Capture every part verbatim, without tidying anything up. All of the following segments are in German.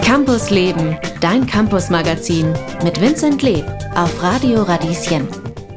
Campus Leben, dein Campus-Magazin mit Vincent Leb auf Radio Radieschen.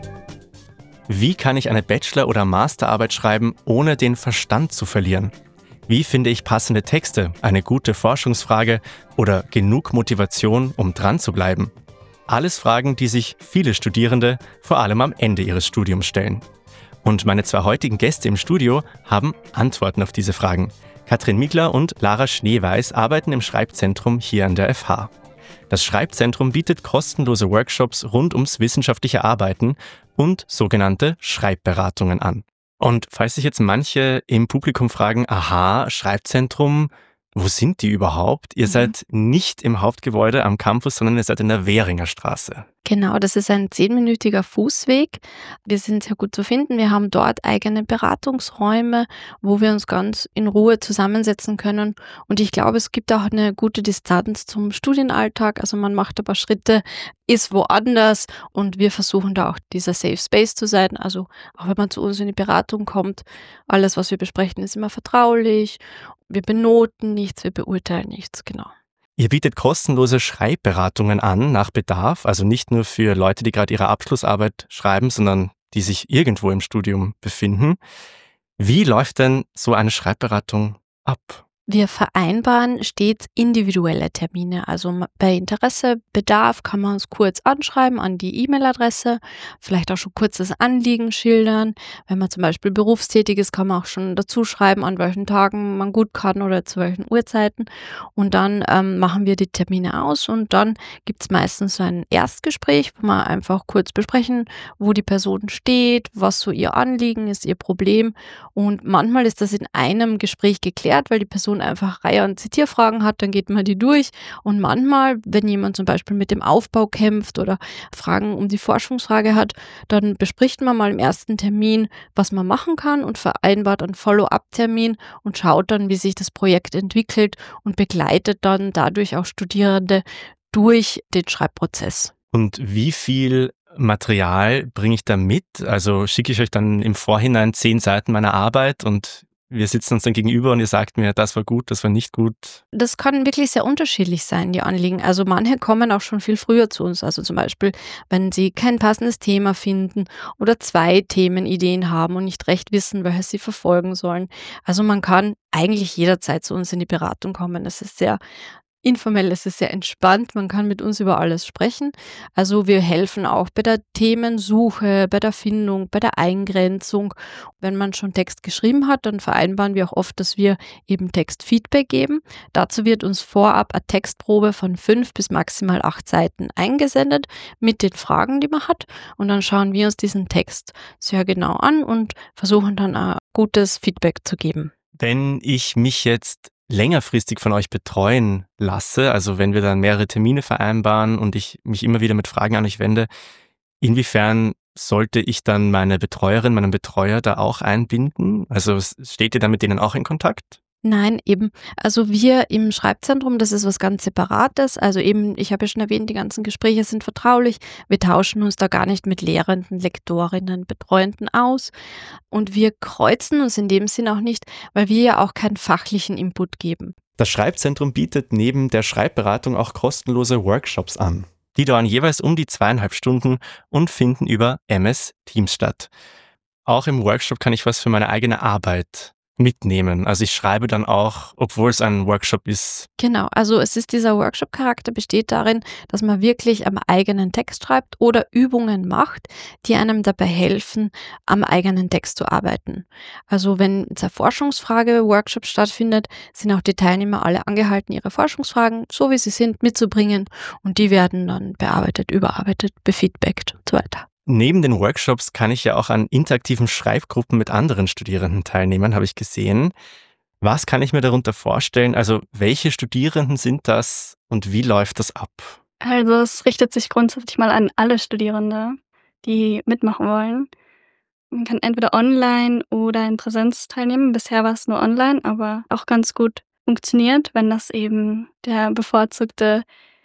Wie kann ich eine Bachelor- oder Masterarbeit schreiben, ohne den Verstand zu verlieren? Wie finde ich passende Texte, eine gute Forschungsfrage oder genug Motivation, um dran zu bleiben? Alles Fragen, die sich viele Studierende vor allem am Ende ihres Studiums stellen. Und meine zwei heutigen Gäste im Studio haben Antworten auf diese Fragen. Katrin Miegler und Lara Schneeweiß arbeiten im Schreibzentrum hier an der F H. Das Schreibzentrum bietet kostenlose Workshops rund ums wissenschaftliche Arbeiten und sogenannte Schreibberatungen an. Und falls sich jetzt manche im Publikum fragen, aha, Schreibzentrum, wo sind die überhaupt? Ihr mhm. seid nicht im Hauptgebäude am Campus, sondern ihr seid in der Währinger Straße. Genau, das ist ein zehnminütiger Fußweg. Wir sind sehr gut zu finden. Wir haben dort eigene Beratungsräume, wo wir uns ganz in Ruhe zusammensetzen können. Und ich glaube, es gibt auch eine gute Distanz zum Studienalltag. Also man macht ein paar Schritte, ist woanders und wir versuchen da auch dieser Safe Space zu sein. Also auch wenn man zu uns in die Beratung kommt, alles, was wir besprechen, ist immer vertraulich. Wir benoten nichts, wir beurteilen nichts, genau. Ihr bietet kostenlose Schreibberatungen an, nach Bedarf, also nicht nur für Leute, die gerade ihre Abschlussarbeit schreiben, sondern die sich irgendwo im Studium befinden. Wie läuft denn so eine Schreibberatung ab? Wir vereinbaren stets individuelle Termine. Also bei Interesse, Bedarf kann man uns kurz anschreiben an die E-Mail-Adresse, vielleicht auch schon kurzes Anliegen schildern. Wenn man zum Beispiel berufstätig ist, kann man auch schon dazu schreiben, an welchen Tagen man gut kann oder zu welchen Uhrzeiten. Und dann ähm, machen wir die Termine aus und dann gibt es meistens so ein Erstgespräch, wo wir einfach kurz besprechen, wo die Person steht, was so ihr Anliegen ist, ihr Problem. Und manchmal ist das in einem Gespräch geklärt, weil die Person einfach Reihe- und Zitierfragen hat, dann geht man die durch. Und manchmal, wenn jemand zum Beispiel mit dem Aufbau kämpft oder Fragen um die Forschungsfrage hat, dann bespricht man mal im ersten Termin, was man machen kann und vereinbart einen Follow-up-Termin und schaut dann, wie sich das Projekt entwickelt und begleitet dann dadurch auch Studierende durch den Schreibprozess. Und wie viel Material bringe ich da mit? Also schicke ich euch dann im Vorhinein zehn Seiten meiner Arbeit und wir sitzen uns dann gegenüber und ihr sagt mir, das war gut, das war nicht gut. Das kann wirklich sehr unterschiedlich sein, die Anliegen. Also manche kommen auch schon viel früher zu uns. Also zum Beispiel, wenn sie kein passendes Thema finden oder zwei Themenideen haben und nicht recht wissen, welches sie verfolgen sollen. Also man kann eigentlich jederzeit zu uns in die Beratung kommen. Es ist sehr informell, es ist sehr entspannt, man kann mit uns über alles sprechen. Also wir helfen auch bei der Themensuche, bei der Findung, bei der Eingrenzung. Wenn man schon Text geschrieben hat, dann vereinbaren wir auch oft, dass wir eben Textfeedback geben. Dazu wird uns vorab eine Textprobe von fünf bis maximal acht Seiten eingesendet mit den Fragen, die man hat. Und dann schauen wir uns diesen Text sehr genau an und versuchen dann ein gutes Feedback zu geben. Wenn ich mich jetzt längerfristig von euch betreuen lasse, also wenn wir dann mehrere Termine vereinbaren und ich mich immer wieder mit Fragen an euch wende, inwiefern sollte ich dann meine Betreuerin, meinen Betreuer da auch einbinden? Also steht ihr dann mit denen auch in Kontakt? Nein, eben. Also wir im Schreibzentrum, das ist was ganz Separates. Also eben, ich habe ja schon erwähnt, die ganzen Gespräche sind vertraulich. Wir tauschen uns da gar nicht mit Lehrenden, Lektorinnen, Betreuenden aus. Und wir kreuzen uns in dem Sinn auch nicht, weil wir ja auch keinen fachlichen Input geben. Das Schreibzentrum bietet neben der Schreibberatung auch kostenlose Workshops an. Die dauern jeweils um die zweieinhalb Stunden und finden über M S Teams statt. Auch im Workshop kann ich was für meine eigene Arbeit mitnehmen. Also ich schreibe dann auch, obwohl es ein Workshop ist. Genau, also es ist dieser Workshop-Charakter besteht darin, dass man wirklich am eigenen Text schreibt oder Übungen macht, die einem dabei helfen, am eigenen Text zu arbeiten. Also wenn jetzt eine Forschungsfrage-Workshop stattfindet, sind auch die Teilnehmer alle angehalten, ihre Forschungsfragen, so wie sie sind, mitzubringen und die werden dann bearbeitet, überarbeitet, befeedbackt und so weiter. Neben den Workshops kann ich ja auch an interaktiven Schreibgruppen mit anderen Studierenden teilnehmen, habe ich gesehen. Was kann ich mir darunter vorstellen? Also welche Studierenden sind das und wie läuft das ab? Also es richtet sich grundsätzlich mal an alle Studierende, die mitmachen wollen. Man kann entweder online oder in Präsenz teilnehmen. Bisher war es nur online, aber auch ganz gut funktioniert, wenn das eben der bevorzugte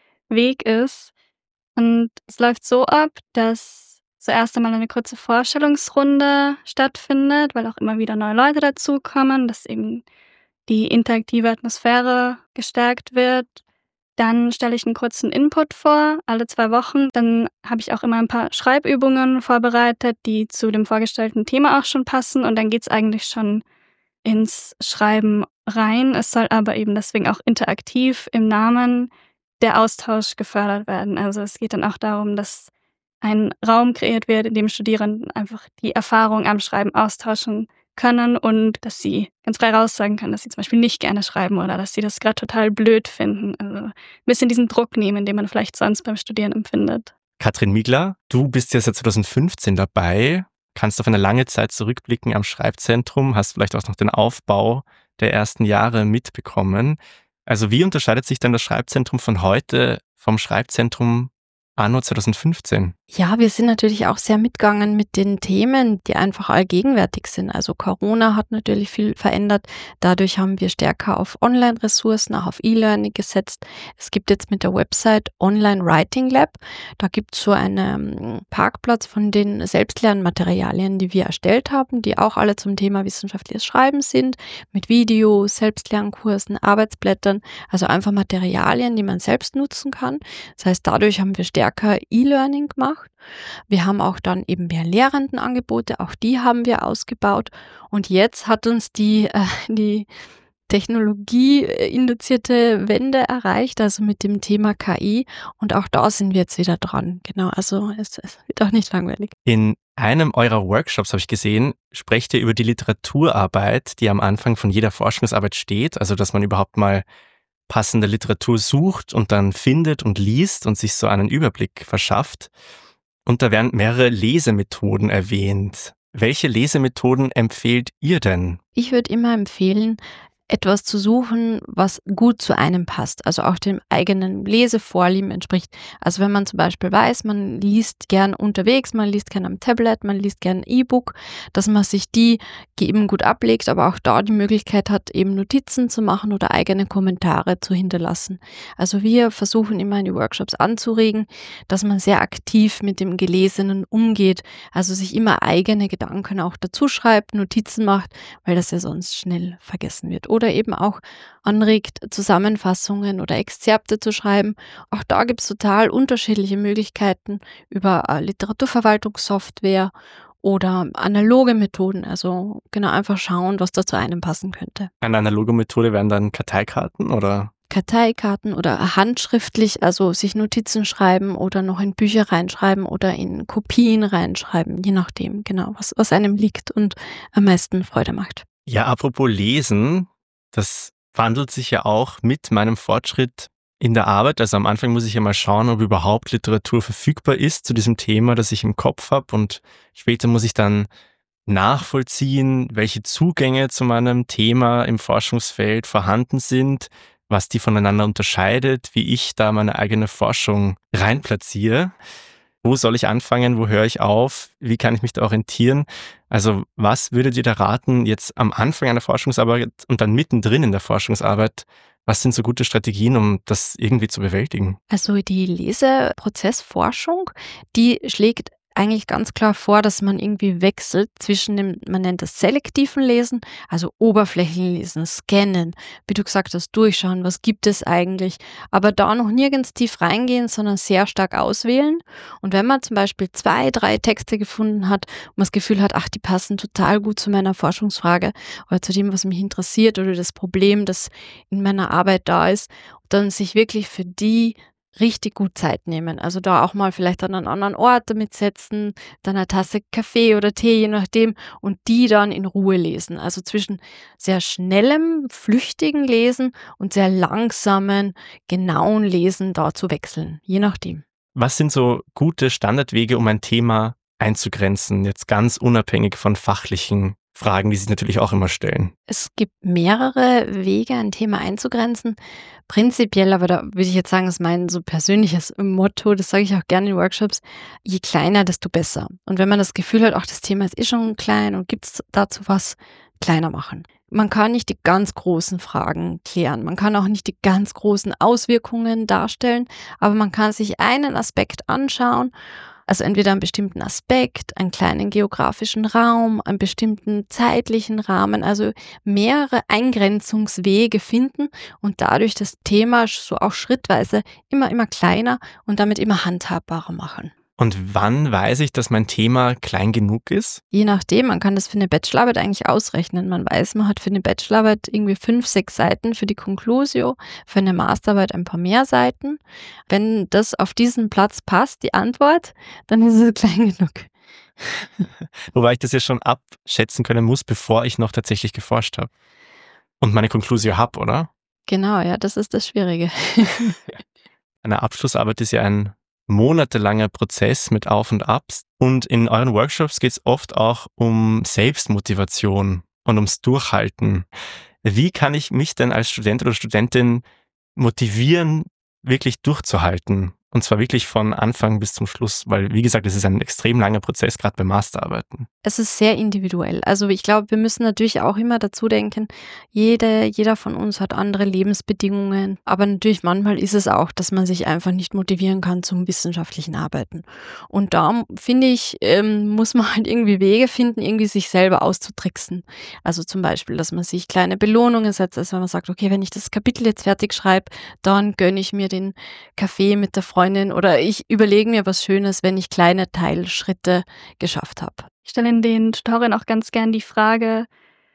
Weg ist. Und es läuft so ab, dass zuerst einmal eine kurze Vorstellungsrunde stattfindet, weil auch immer wieder neue Leute dazukommen, dass eben die interaktive Atmosphäre gestärkt wird. Dann stelle ich einen kurzen Input vor, alle zwei Wochen. Dann habe ich auch immer ein paar Schreibübungen vorbereitet, die zu dem vorgestellten Thema auch schon passen. Und dann geht's eigentlich schon ins Schreiben rein. Es soll aber eben deswegen auch interaktiv im Namen der Austausch gefördert werden. Also es geht dann auch darum, dass ein Raum kreiert wird, in dem Studierenden einfach die Erfahrung am Schreiben austauschen können und dass sie ganz frei raussagen können, dass sie zum Beispiel nicht gerne schreiben oder dass sie das gerade total blöd finden. Also ein bisschen diesen Druck nehmen, den man vielleicht sonst beim Studieren empfindet. Katrin Miegler, du bist ja seit zwanzig fünfzehn dabei, kannst auf eine lange Zeit zurückblicken am Schreibzentrum, hast vielleicht auch noch den Aufbau der ersten Jahre mitbekommen. Also wie unterscheidet sich denn das Schreibzentrum von heute vom Schreibzentrum anno zwanzig fünfzehn? Ja, wir sind natürlich auch sehr mitgegangen mit den Themen, die einfach allgegenwärtig sind. Also Corona hat natürlich viel verändert. Dadurch haben wir stärker auf Online-Ressourcen, auch auf E-Learning gesetzt. Es gibt jetzt mit der Website Online Writing Lab. Da gibt es so einen Parkplatz von den Selbstlernmaterialien, die wir erstellt haben, die auch alle zum Thema wissenschaftliches Schreiben sind, mit Videos, Selbstlernkursen, Arbeitsblättern, also einfach Materialien, die man selbst nutzen kann. Das heißt, dadurch haben wir stärker E-Learning gemacht. Wir haben auch dann eben mehr Lehrendenangebote, auch die haben wir ausgebaut. Und jetzt hat uns die, äh, die technologieinduzierte Wende erreicht, also mit dem Thema K I. Und auch da sind wir jetzt wieder dran. Genau, also es, es wird auch nicht langweilig. In einem eurer Workshops, habe ich gesehen, sprecht ihr über die Literaturarbeit, die am Anfang von jeder Forschungsarbeit steht. Also dass man überhaupt mal passende Literatur sucht und dann findet und liest und sich so einen Überblick verschafft. Und da werden mehrere Lesemethoden erwähnt. Welche Lesemethoden empfehlt ihr denn? Ich würde immer empfehlen, etwas zu suchen, was gut zu einem passt, also auch dem eigenen Lesevorlieben entspricht. Also wenn man zum Beispiel weiß, man liest gern unterwegs, man liest gern am Tablet, man liest gern ein E-Book, dass man sich die eben gut ablegt, aber auch da die Möglichkeit hat, eben Notizen zu machen oder eigene Kommentare zu hinterlassen. Also wir versuchen immer in die Workshops anzuregen, dass man sehr aktiv mit dem Gelesenen umgeht, also sich immer eigene Gedanken auch dazu schreibt, Notizen macht, weil das ja sonst schnell vergessen wird. Oder eben auch anregt, Zusammenfassungen oder Exzerpte zu schreiben. Auch da gibt es total unterschiedliche Möglichkeiten über äh, Literaturverwaltungssoftware oder analoge Methoden. Also genau einfach schauen, was da zu einem passen könnte. Eine analoge Methode wären dann Karteikarten oder? Karteikarten oder handschriftlich, also sich Notizen schreiben oder noch in Bücher reinschreiben oder in Kopien reinschreiben, je nachdem, genau, was, was einem liegt und am meisten Freude macht. Ja, apropos Lesen, das wandelt sich ja auch mit meinem Fortschritt in der Arbeit. Also am Anfang muss ich ja mal schauen, ob überhaupt Literatur verfügbar ist zu diesem Thema, das ich im Kopf habe. Und später muss ich dann nachvollziehen, welche Zugänge zu meinem Thema im Forschungsfeld vorhanden sind, was die voneinander unterscheidet, wie ich da meine eigene Forschung reinplatziere. Wo soll ich anfangen? Wo höre ich auf? Wie kann ich mich da orientieren? Also was würdet ihr da raten, jetzt am Anfang einer Forschungsarbeit und dann mittendrin in der Forschungsarbeit? Was sind so gute Strategien, um das irgendwie zu bewältigen? Also die Leseprozessforschung, die schlägt eigentlich ganz klar vor, dass man irgendwie wechselt zwischen dem, man nennt das selektiven Lesen, also Oberflächenlesen, Scannen, wie du gesagt hast, durchschauen, was gibt es eigentlich, aber da noch nirgends tief reingehen, sondern sehr stark auswählen. Und wenn man zum Beispiel zwei, drei Texte gefunden hat und man das Gefühl hat, ach, die passen total gut zu meiner Forschungsfrage oder zu dem, was mich interessiert oder das Problem, das in meiner Arbeit da ist, dann sich wirklich für die richtig gut Zeit nehmen. Also da auch mal vielleicht an einen anderen Ort damit setzen, dann eine Tasse Kaffee oder Tee, je nachdem, und die dann in Ruhe lesen. Also zwischen sehr schnellem, flüchtigen Lesen und sehr langsamen, genauen Lesen da zu wechseln, je nachdem. Was sind so gute Standardwege, um ein Thema einzugrenzen, jetzt ganz unabhängig von fachlichen Fragen, die sich natürlich auch immer stellen? Es gibt mehrere Wege, ein Thema einzugrenzen. Prinzipiell, aber da würde ich jetzt sagen, das ist mein so persönliches Motto, das sage ich auch gerne in Workshops, je kleiner, desto besser. Und wenn man das Gefühl hat, ach, das Thema ist eh schon klein und gibt es dazu was, kleiner machen. Man kann nicht die ganz großen Fragen klären, man kann auch nicht die ganz großen Auswirkungen darstellen, aber man kann sich einen Aspekt anschauen. Also entweder einen bestimmten Aspekt, einen kleinen geografischen Raum, einen bestimmten zeitlichen Rahmen, also mehrere Eingrenzungswege finden und dadurch das Thema so auch schrittweise immer, immer kleiner und damit immer handhabbarer machen. Und wann weiß ich, dass mein Thema klein genug ist? Je nachdem, man kann das für eine Bachelorarbeit eigentlich ausrechnen. Man weiß, man hat für eine Bachelorarbeit irgendwie fünf, sechs Seiten für die Conclusio, für eine Masterarbeit ein paar mehr Seiten. Wenn das auf diesen Platz passt, die Antwort, dann ist es klein genug. Wobei ich das ja schon abschätzen können muss, bevor ich noch tatsächlich geforscht habe. Und meine Conclusio habe, oder? Genau, ja, das ist das Schwierige. Eine Abschlussarbeit ist ja ein monatelanger Prozess mit Auf und Abs. Und in euren Workshops geht es oft auch um Selbstmotivation und ums Durchhalten. Wie kann ich mich denn als Student oder Studentin motivieren, wirklich durchzuhalten? Und zwar wirklich von Anfang bis zum Schluss, weil, wie gesagt, es ist ein extrem langer Prozess, gerade bei Masterarbeiten. Es ist sehr individuell. Also ich glaube, wir müssen natürlich auch immer dazu denken, jede, jeder von uns hat andere Lebensbedingungen. Aber natürlich manchmal ist es auch, dass man sich einfach nicht motivieren kann zum wissenschaftlichen Arbeiten. Und da, finde ich, ähm, muss man halt irgendwie Wege finden, irgendwie sich selber auszutricksen. Also zum Beispiel, dass man sich kleine Belohnungen setzt, also wenn man sagt, okay, wenn ich das Kapitel jetzt fertig schreibe, dann gönne ich mir den Kaffee mit der Freundin oder ich überlege mir was Schönes, wenn ich kleine Teilschritte geschafft habe. Ich stelle in den Tutorien auch ganz gern die Frage,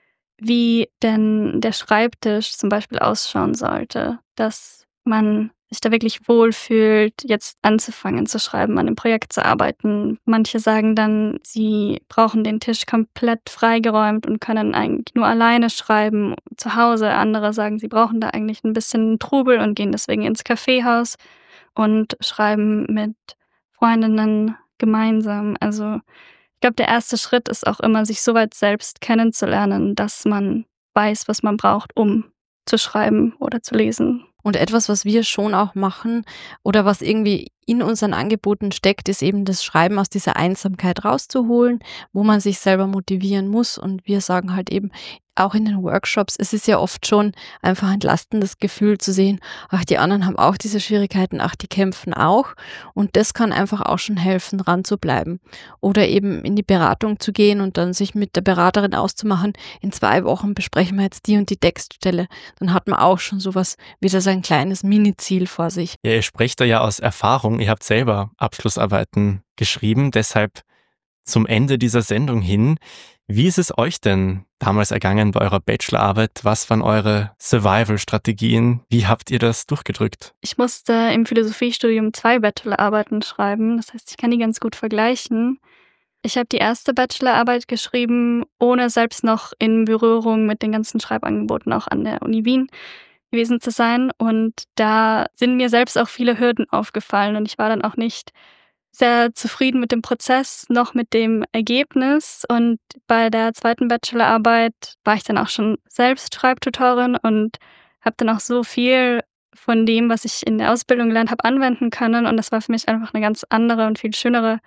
wie denn der Schreibtisch zum Beispiel ausschauen sollte, dass man sich da wirklich wohlfühlt, jetzt anzufangen zu schreiben, an dem Projekt zu arbeiten. Manche sagen dann, sie brauchen den Tisch komplett freigeräumt und können eigentlich nur alleine schreiben zu Hause. Andere sagen, sie brauchen da eigentlich ein bisschen Trubel und gehen deswegen ins Kaffeehaus und schreiben mit Freundinnen gemeinsam. Also ich glaube, der erste Schritt ist auch immer, sich so weit selbst kennenzulernen, dass man weiß, was man braucht, um zu schreiben oder zu lesen. Und etwas, was wir schon auch machen oder was irgendwie in unseren Angeboten steckt, ist eben das Schreiben aus dieser Einsamkeit rauszuholen, wo man sich selber motivieren muss. Und wir sagen halt eben, auch in den Workshops, es ist ja oft schon einfach ein entlastendes Gefühl zu sehen, ach, die anderen haben auch diese Schwierigkeiten, ach, die kämpfen auch. Und das kann einfach auch schon helfen, dran zu bleiben. Oder eben in die Beratung zu gehen und dann sich mit der Beraterin auszumachen, in zwei Wochen besprechen wir jetzt die und die Textstelle. Dann hat man auch schon sowas wie so ein kleines Mini-Ziel vor sich. Ja, ihr sprecht da ja aus Erfahrung. Ihr habt selber Abschlussarbeiten geschrieben, deshalb zum Ende dieser Sendung hin. Wie ist es euch denn damals ergangen bei eurer Bachelorarbeit? Was waren eure Survival-Strategien? Wie habt ihr das durchgedrückt? Ich musste im Philosophiestudium zwei Bachelorarbeiten schreiben. Das heißt, ich kann die ganz gut vergleichen. Ich habe die erste Bachelorarbeit geschrieben, ohne selbst noch in Berührung mit den ganzen Schreibangeboten auch an der Uni Wien gewesen zu sein. Und da sind mir selbst auch viele Hürden aufgefallen. Und ich war dann auch nicht sehr zufrieden mit dem Prozess, noch mit dem Ergebnis. Und bei der zweiten Bachelorarbeit war ich dann auch schon selbst Schreibtutorin und habe dann auch so viel von dem, was ich in der Ausbildung gelernt habe, anwenden können. Und das war für mich einfach eine ganz andere und viel schönere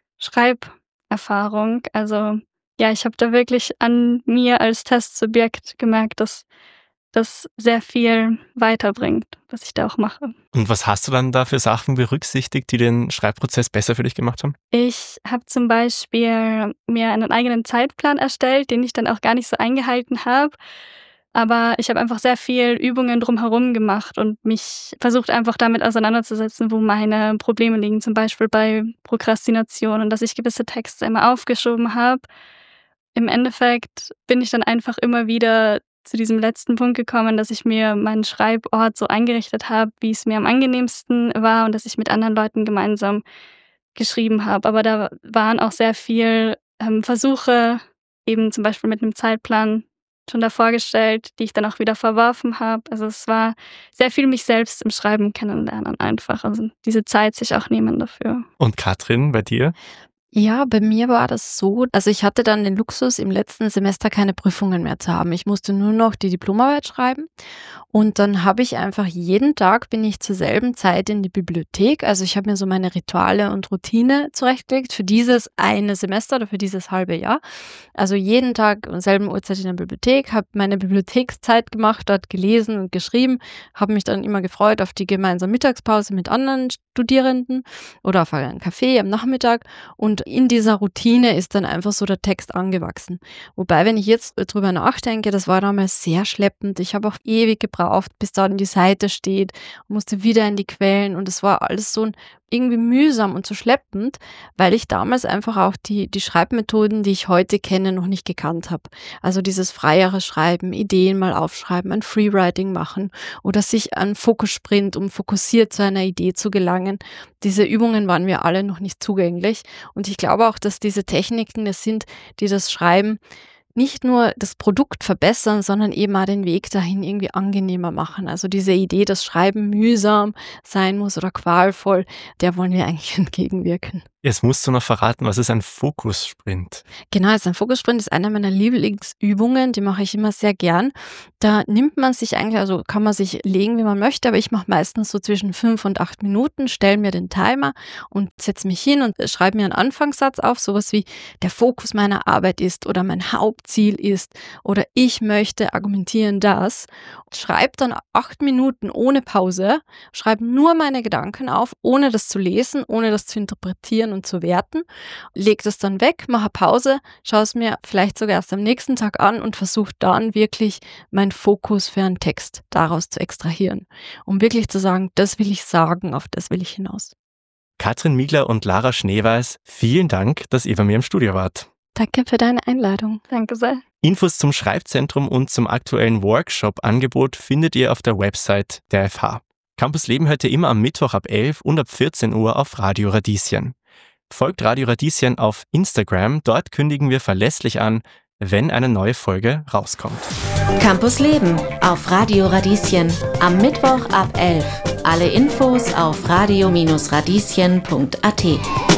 Schreiberfahrung. Also ja, ich habe da wirklich an mir als Testsubjekt gemerkt, dass das sehr viel weiterbringt, was ich da auch mache. Und was hast du dann da für Sachen berücksichtigt, die den Schreibprozess besser für dich gemacht haben? Ich habe zum Beispiel mir einen eigenen Zeitplan erstellt, den ich dann auch gar nicht so eingehalten habe. Aber ich habe einfach sehr viel Übungen drumherum gemacht und mich versucht einfach damit auseinanderzusetzen, wo meine Probleme liegen. Zum Beispiel bei Prokrastination und dass ich gewisse Texte immer aufgeschoben habe. Im Endeffekt bin ich dann einfach immer wieder zu diesem letzten Punkt gekommen, dass ich mir meinen Schreibort so eingerichtet habe, wie es mir am angenehmsten war und dass ich mit anderen Leuten gemeinsam geschrieben habe. Aber da waren auch sehr viel ähm, Versuche, eben zum Beispiel mit einem Zeitplan schon davor gestellt, die ich dann auch wieder verworfen habe. Also es war sehr viel mich selbst im Schreiben kennenlernen einfach. Also diese Zeit sich auch nehmen dafür. Und Katrin, bei dir? Ja, bei mir war das so, also ich hatte dann den Luxus, im letzten Semester keine Prüfungen mehr zu haben. Ich musste nur noch die Diplomarbeit schreiben und dann habe ich einfach jeden Tag bin ich zur selben Zeit in die Bibliothek. Also ich habe mir so meine Rituale und Routine zurechtgelegt für dieses eine Semester oder für dieses halbe Jahr. Also jeden Tag um selben Uhrzeit in der Bibliothek, habe meine Bibliothekszeit gemacht, dort gelesen und geschrieben, habe mich dann immer gefreut auf die gemeinsame Mittagspause mit anderen Studierenden oder auf einen Kaffee am Nachmittag. Und in dieser Routine ist dann einfach so der Text angewachsen. Wobei, wenn ich jetzt drüber nachdenke, das war damals sehr schleppend. Ich habe auch ewig gebraucht, bis da die Seite steht, musste wieder in die Quellen und es war alles so ein irgendwie mühsam und so schleppend, weil ich damals einfach auch die, die Schreibmethoden, die ich heute kenne, noch nicht gekannt habe. Also dieses freiere Schreiben, Ideen mal aufschreiben, ein Freewriting machen oder sich an Fokussprint, um fokussiert zu einer Idee zu gelangen. Diese Übungen waren mir alle noch nicht zugänglich und ich glaube auch, dass diese Techniken es sind, die das Schreiben nicht nur das Produkt verbessern, sondern eben auch den Weg dahin irgendwie angenehmer machen. Also diese Idee, dass Schreiben mühsam sein muss oder qualvoll, der wollen wir eigentlich entgegenwirken. Jetzt musst du noch verraten, was ist ein Fokussprint? Genau, also ein Fokussprint ist eine meiner Lieblingsübungen, die mache ich immer sehr gern. Da nimmt man sich eigentlich, also kann man sich legen, wie man möchte, aber ich mache meistens so zwischen fünf und acht Minuten, stelle mir den Timer und setze mich hin und schreibe mir einen Anfangssatz auf, sowas wie der Fokus meiner Arbeit ist oder mein Hauptziel ist oder ich möchte argumentieren das. Schreibe dann acht Minuten ohne Pause, schreibe nur meine Gedanken auf, ohne das zu lesen, ohne das zu interpretieren und zu werten, leg das dann weg, mache Pause, schaue es mir vielleicht sogar erst am nächsten Tag an und versuche dann wirklich meinen Fokus für einen Text daraus zu extrahieren, um wirklich zu sagen, das will ich sagen, auf das will ich hinaus. Katrin Miegler und Lara Schneeweiß, vielen Dank, dass ihr bei mir im Studio wart. Danke für deine Einladung. Danke sehr. Infos zum Schreibzentrum und zum aktuellen Workshop-Angebot findet ihr auf der Website der F H. Campus Leben hört ihr immer am Mittwoch ab elf und ab vierzehn Uhr auf Radio Radieschen. Folgt Radio Radieschen auf Instagram, dort kündigen wir verlässlich an, wenn eine neue Folge rauskommt. Campus Leben auf Radio Radieschen am Mittwoch ab elf. Alle Infos auf radio Radieschen punkt a t.